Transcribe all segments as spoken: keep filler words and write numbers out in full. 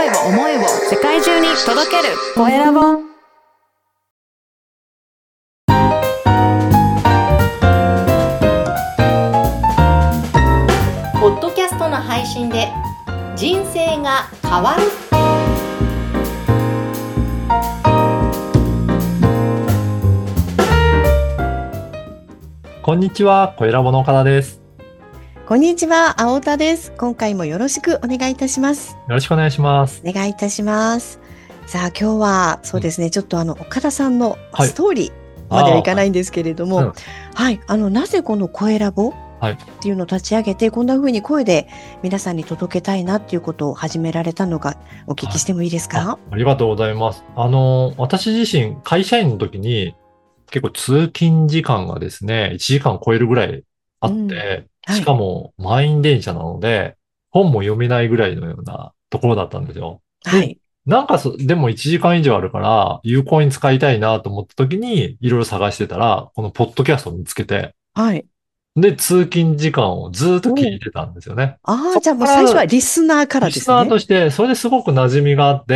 を思いを世界中に届けるコエラボ。ポッドキャストの配信で人生が変わる。 こんにちは、コエラボの岡田です。 こんにちは、青田です。今回もよろしくお願いいたします。 よろしくお願いします。 お願いいたします。さあ、今日はそうですね、うん、ちょっとあの岡田さんのストーリーまではいかないんですけれども、はい、うんはい、あのなぜこのコエラボっていうのを立ち上げて、はい、こんな風に声で皆さんに届けたいなっていうことを始められたのかお聞きしてもいいですか？ はい、あ、ありがとうございます。あの私自身会社員の時に結構通勤時間がですねいちじかん超えるぐらいあって、うんはい、しかも満員電車なので本も読めないぐらいのようなところだったんですよ。 はい。 なんかでもいちじかん以上あるから有効に使いたいなと思った時にいろいろ探してたらこのポッドキャストを見つけて、 はい。 で、通勤時間をずっと聞いてたんですよね。 ああ、じゃあもう最初はリスナーからですね。 リスナーとして、それですごく馴染みがあって、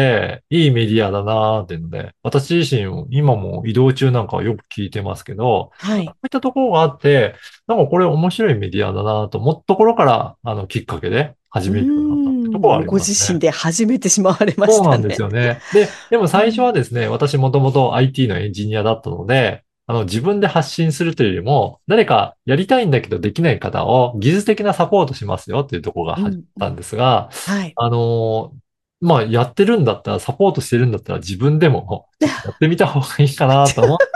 いいメディアだなーっていうので、私自身、今も移動中なんかはよく聞いてますけど、 はい。 こういったところがあって、なんかこれ面白いメディアだなと思ったところから、あの、きっかけで始めるようになったってところはありごますね。 自身で始めてしまわれましたね。 そうなんですよね。で、でも最初はですね、私もともと アイティー のエンジニアだったので、あの、自分で発信するというよりも、誰かやりたいんだけどできない方を技術的なサポートしますよっていうところが始まったんですが、 うんはい、 あの、まあ、やってるんだったら、サポートしてるんだったら自分でもやってみた方がいいかなと思って、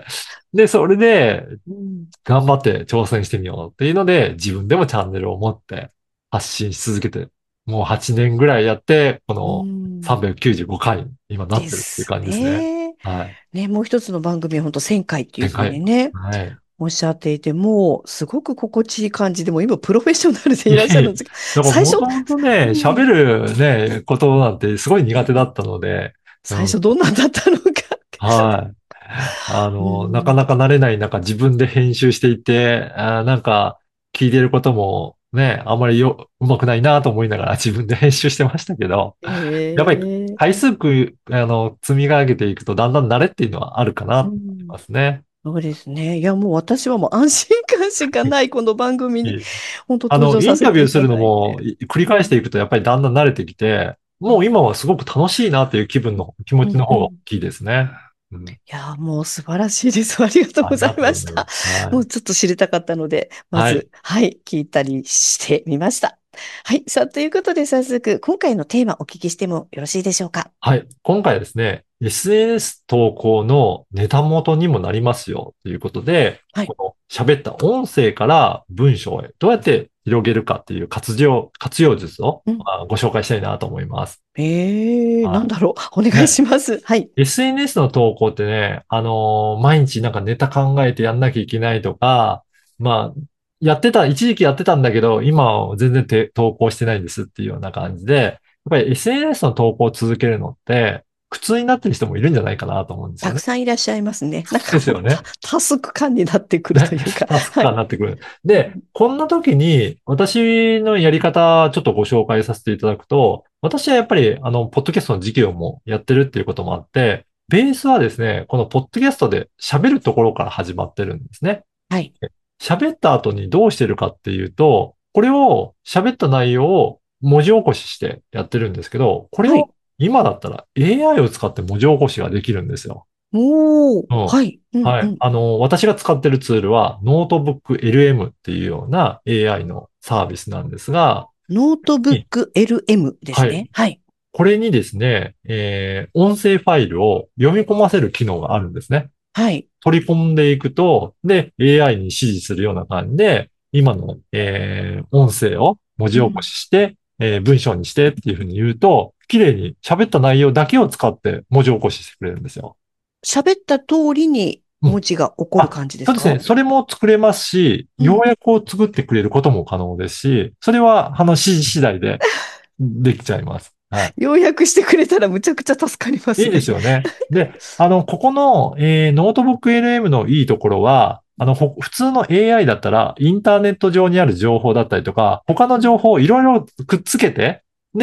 で、それで、頑張って挑戦してみようっていうので、自分でもチャンネルを持って発信し続けて、もうはちねんぐらいやって、このさんびゃくきゅうじゅうごかい今なってるっていう感じですね。 はい。ね、もう一つの番組は本当せんかいっていうふうにね、 はい、 おっしゃっていて、もうすごく心地いい感じで、も今プロフェッショナルでいらっしゃるんですが、最初。もともとね、喋るね、ことなんてすごい苦手だったので。 最初どんなんだったのか。 はい。あの、なかなか慣れない中自分で編集していて、あなんか聞いてることもね、あんまりよ、うまくないなと思いながら自分で編集してましたけど、 えー、 やっぱり回数く、あの、積み上げていくとだんだん慣れっていうのはあるかなと思いますね。 そうですね。いや、もう私はもう安心感しかない、この番組に、本当あの、イン登場させタビューするのていただいて。 も繰り返していくとやっぱりだんだん慣れてきて、もう今はすごく楽しいなっていう気分の、気持ちの方が大きいですね。 うんうん、いや、もう素晴らしいです。ありがとうございました。はい、もうちょっと知りたかったので、まず、はい、はい、聞いたりしてみました。はい。さあ、ということで早速、今回のテーマお聞きしてもよろしいでしょうか？ はい。今回はですね、エスエヌエス 投稿のネタ元にもなりますよということで、はい、この喋った音声から文章へどうやって広げるかっていう活用、活用術を、うん、ご紹介したいなと思います。 ええー、なんだろう。お願いします。ね、はい。 エスエヌエス の投稿ってね、あのー、毎日なんかネタ考えてやんなきゃいけないとか、まあ、やってた、一時期やってたんだけど、今は全然投稿してないんですっていうような感じで、やっぱり エスエヌエス の投稿を続けるのって、苦痛になってる人もいるんじゃないかなと思うんですよね。 たくさんいらっしゃいますね。なんかですよね。 タスク感になってくるというか。 タスク感になってくる。はい、で、こんな時に私のやり方ちょっとご紹介させていただくと、私はやっぱりあの、ポッドキャストの事業もやってるっていうこともあって、ベースはですね、このポッドキャストで喋るところから始まってるんですね。 はい。 喋った後にどうしてるかっていうと、これを喋った内容を文字起こししてやってるんですけど、これを今だったら エーアイ を使って文字起こしができるんですよ。 おー、うん、はい。 うんうん、はい。あの、私が使ってるツールは、ノートブック エルエム っていうような エーアイ のサービスなんですが、 ノートブック エルエム ですね。はい。はい、 これにですね、えー、音声ファイルを読み込ませる機能があるんですね。 はい。 取り込んでいくと、で、エーアイ に指示するような感じで、今の、えー、音声を文字起こしして、うん、えー、文章にしてっていうふうに言うと、綺麗に喋った内容だけを使って文字起こししてくれるんですよ。 喋った通りに文字が起こる感じですか？ うん、そうですね。それも作れますし、要約を作ってくれることも可能ですし、それは、あの、指示次第でできちゃいます。はい。 要約してくれたらむちゃくちゃ助かりますね。 いいですよね。で、あの、ここの、えー、ノートブック エルエム のいいところは、あの、普通の エーアイ だったら、インターネット上にある情報だったりとか、他の情報をいろいろくっつけて、で、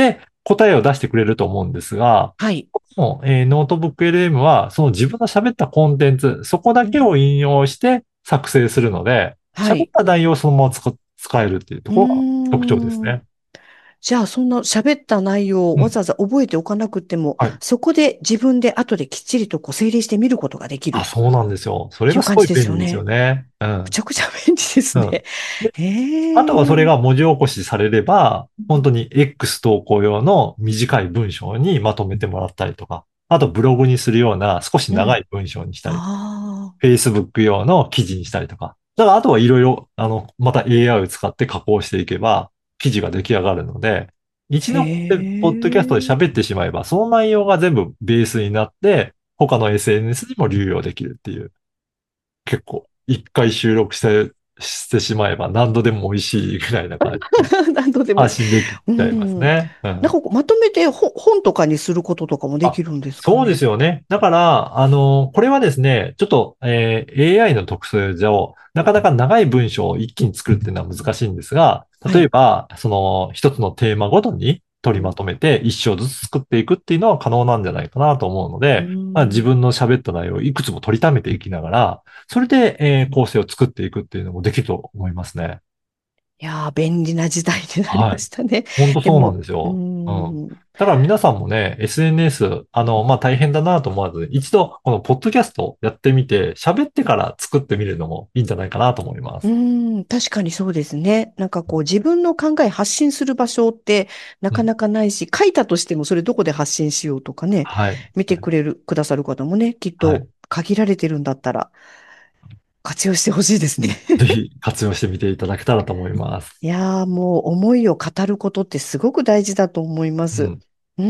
答えを出してくれると思うんですが、 はい。 もうえーノートブック エルエム は、その自分の喋ったコンテンツ、そこだけを引用して作成するので、 はい。 喋った内容をそのまま使使えるっていうとうころが特徴ですーん。 ね。 じゃあ、そんな喋った内容をうん。 わざわざ覚えておかなくても、 はい。 そこで自分で後できっちりとこう整理してみることができるあ、 っそうなんですよ。それがすごいていう感じです便利ですよよね。 ね。うん。 むちゃくちゃ便利ですうん。 ね。 で、あとはそれへえ。 が文字起こしされれば、本当に X 投稿用の短い文章にまとめてもらったりとか、あとブログにするような少しうん。 長い文章にしたり、 ああ。 Facebook 用の記事にしたりとか。だからあとはいろいろ、あの、また エーアイ を使って加工していけば、記事が出来上がるので、一へ度こうやってポッドキャストでえ。 喋ってしまえば、その内容が全部ベースになって、他の エスエヌエス にも流用できるっていう、結構、一回収録して、してしまえば何度でも美味しいぐらいな感じで何度でもいい。 発信できうちゃいますん。 ね。うん。 なんかこうまとめて本本とかにすることとかもであ、 きるんですかそうですね。 よね。だから、あの、これはですね、ちょっと、えー エーアイ の特性上、なかなか長い文章を一気に作るっていうのは難しいんですが、 はい。 例えば、その、一つのテーマごとに取りまとめて一章ずつ作っていくっていうのは可能なんじゃないかなと思うのうで、まあ、自ん。 分の喋った内容をいくつも取りためていきながら、それで、えー構成を作っていくっていうのもできると思いますね。 いやー、便利な時代になりはい。 ましたね。 本当そうなんでも、うーですよ。うん。 ん、 だから皆さんもね、エスエヌエス、あの、まあ、大変だなと思わず、一度、このポッドキャストやってみて、喋ってから作ってみるのもいいんじゃないかなと思いまうす。 ーん、確かにそうですね。なんかこう自分の考え発信する場所ってなうん。 かなかないし、書いたとしてもそれどこで発信しようとかね、 はい。 見てくれる、くださる方もね、きっとはい。 限られてるんだったら活用してほしいですね。 ぜひ活用してみていただけたらと思います。 いやー、もう思いを語ることってすごく大事だと思います。 うん。 うん。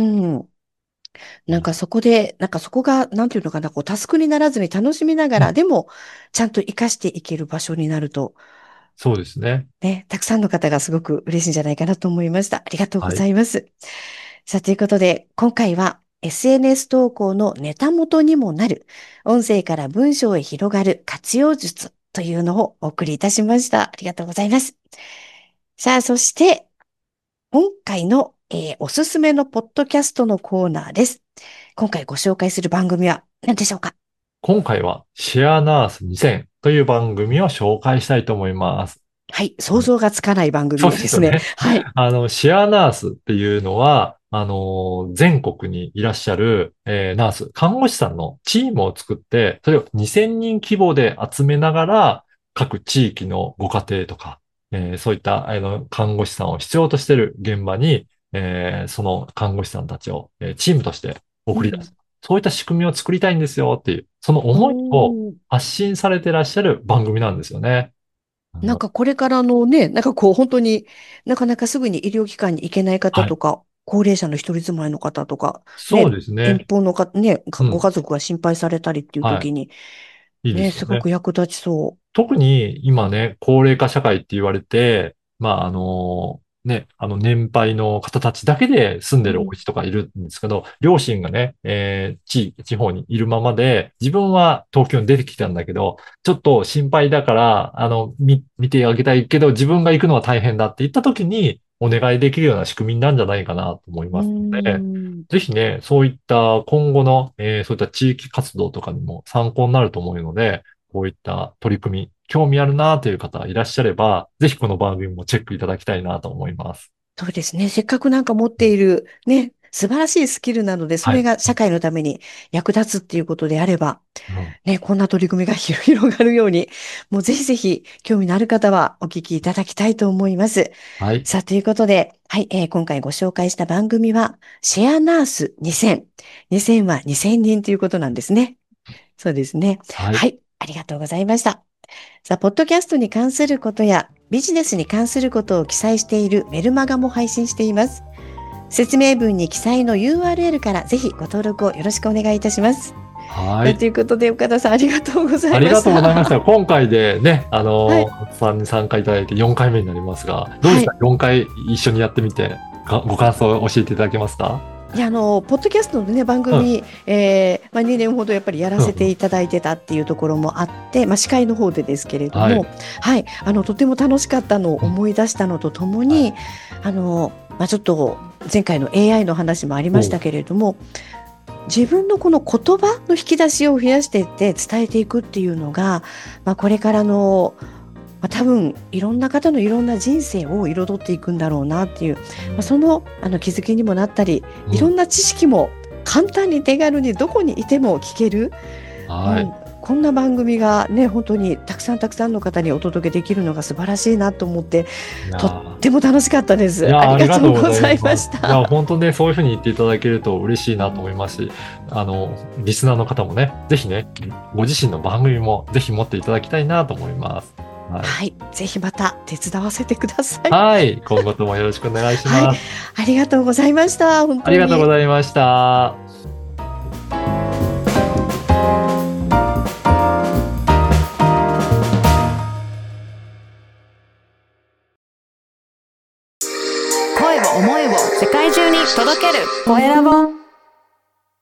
なんかそこで、なんかそこが、なんていうのかな、こうタスクにならずに楽しみながら、 うん。 でも、ちゃんと活かしていける場所になると、 そうですね。 ね、たくさんの方がすごく嬉しいんじゃないかなと思いました。ありがとうごはい。 ざいます。さあ、ということで、今回は エスエヌエス 投稿のネタ元にもなる、音声から文章へ広がる活用術というのをお送りいたしました。ありがとうございます。さあ、そして、今回の、えーおすすめのポッドキャストのコーナーです。今回ご紹介する番組は何でしょうか？ 今回はシェアナースにせんという番組を紹介したいと思います。 はい。想像がつかない番そう組ですね。 ですよね。 はい。 あの、シェアナースっていうのは、あの、全国にいらっしゃる、えーナース、看護師さんのチームを作って、それをにせんにん規模で集めながら、各地域のご家庭とか、えーそういった、あの、看護師さんを必要としている現場に、えーその看護師さんたちを、えーチームとしてうん。 送り出す。そういった仕組みを作りたいんですよっていう、その思いをおー。 発信されていらっしゃる番組なんですよね。あのなんかこれからのね、なんかこう本当になかなかすぐに医療機関に行けない方はい。 とか、高齢者の一人住まいの方とか、 そうね、 ですね。 遠方のか、ね、かうん。 ご家族が心配されたりっていうはい。 時に、 いいでね、 すよね。 すごく役立ちそ特に今ね、高齢化社会って言われて、まあ、あの、ね、あの、年配の方たちだけで住んう。 でるおうん。 家とかいるんですけど、両親がね、えー地域、地方にいるままで、自分は東京に出てきたんだけど、ちょっと心配だから、あの、見、見てあげたいけど、自分が行くのは大変だって言った時に、お願いできるような仕組みになるんじゃないかなと思いうーますので、 ん。 ぜひね、そういった今後の、えーそういった地域活動とかにも参考になると思うので、こういった取り組み、興味あるなという方いらっしゃれば、ぜひこの番組もチェックいただきたいなと思います。 そうですね。せっかくなんか持っているね、素晴らしいスキルなので、そはい。 れが社会のために役立つっていうことであれば、 うん。 ね、こんな取り組みが広広がるように、もうぜひぜひ興味のある方はお聞きいただきたいと思います。 はい。 さあ、ということで、はい、えー今回ご紹介した番組は、シェアナースにせん。にせんはにせんにんということなんですね。そうですね。 はい。 はい、ありがとうございました。さあ、ポッドキャストに関することや、ビジネスに関することを記載しているメルマガも配信しています。説明文に記載の ユーアールエル からぜひご登録をよろしくお願いいたします。 はい。 ということで、岡田さんありがとうございましありがとうございました。 た。 今回でね、あはい。 のー、さんに参加いただいてよんかいめになりますが、どうではい。 した？ よん 回一緒にやってみて、かご感想を教えていただけますか？ いや、あの、ポッドキャストのね、番うん。 組、えーまあ、にねんほどやっぱりやらうん。 せうん。 ていただいてたっていうところもあって、まあ、司会の方でですけれども、 はい。 はい、あの、とても楽しかったのをうん。 思い出したのとともはい。 に、あの、 まあ、ちょっと前回の エーアイ の話もありましたけれども、自分のこの言葉の引き出しを増やしていって伝えていくっていうのが、まあ、これからの、まあ、多分いろんな方のいろんな人生を彩っていくんだろうなっていう、まあ、その、あの気づきにもなったり、いろんな知識も簡単に手軽にどこにいても聞ける、 はい、 うん、こんな番組がね本当にたくさんたくさんの方にお届けできるのが素晴らしいなと思って、とっても楽しかったです。ありがとうございました。 いや本当ね、そういうふうに言っていただけると嬉しいなと思いますし、あのリスナーの方もね、ぜひね、ご自身の番組もぜひ持っていただきたいなと思います。 はい、はい、ぜひまた手伝わせてください。 はい、今後ともよろしくお願いします。はい、 ありがとうございました。本当にありがとうございました。 声を思いを世界中に届けるコエラボ。